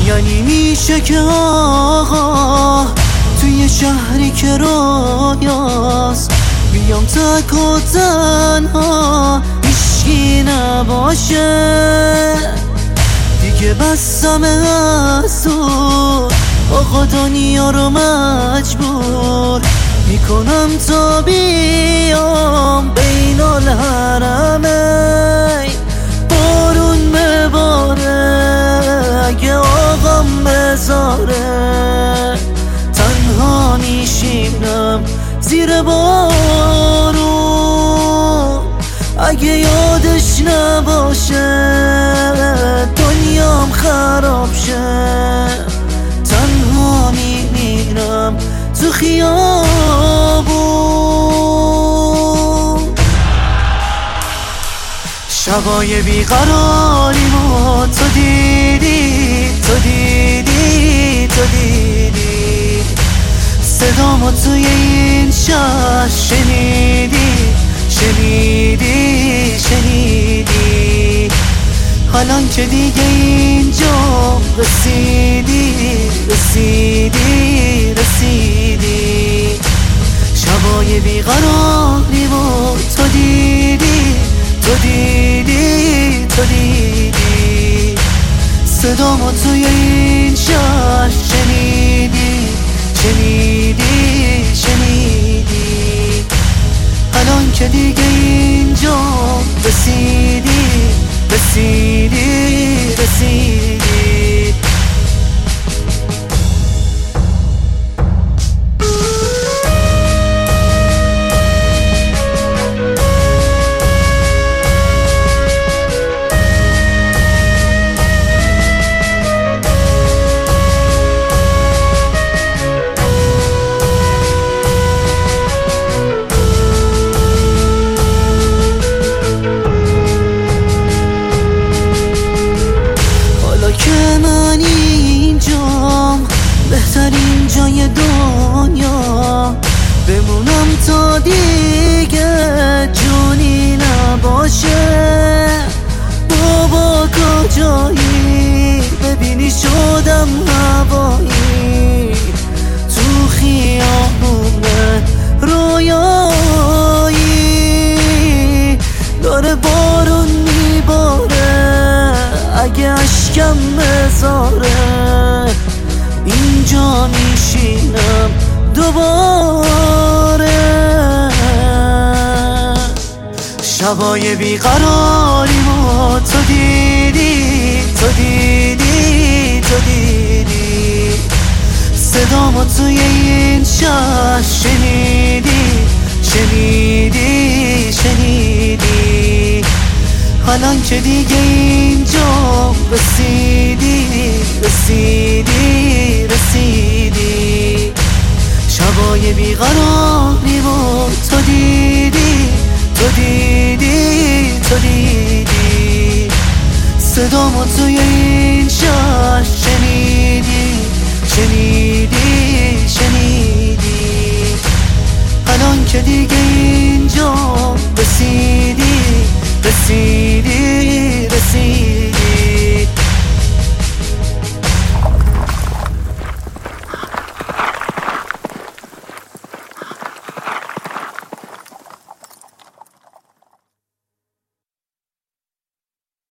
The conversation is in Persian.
یعنی میشه که آقا توی شهری که رویاست بیام تک و تنها هیچکی نباشه دیگه بسم از تو آقا دنیا رو مجبور میکنم تا بیام بین الحرمین بارون بباره اگه آقام بذاره تنها میشینم زیر بارون اگه یادش نباشه دنیام خراب شه تنها میمیرم تو خیابون شبای بیقراریمو تو دیدی صدامو توی این شهر شنیدی حالان که دیگه اینجا رسیدی شبای بیقراریمو تو دیدی صدامو توی این شهر شنیدی الان که دیگه اینجا رسیدی من اینجام بهترین جای دنیا بمونم تا دیگه جونی نباشه بابا کجایی ببینی شدم هوایی تو خیابونه رویایی داره بارون میباره اگه اشکم بذاره اینجا میشینم دوباره شبای بیقراریمو تو دیدی صدامو توی این شهر شنیدی حالان که دیگه اینجا رسیدی شبای بیقراریمو تو دیدی صدامو توی این شهر شنیدی الان که دیگه اینجا رسیدی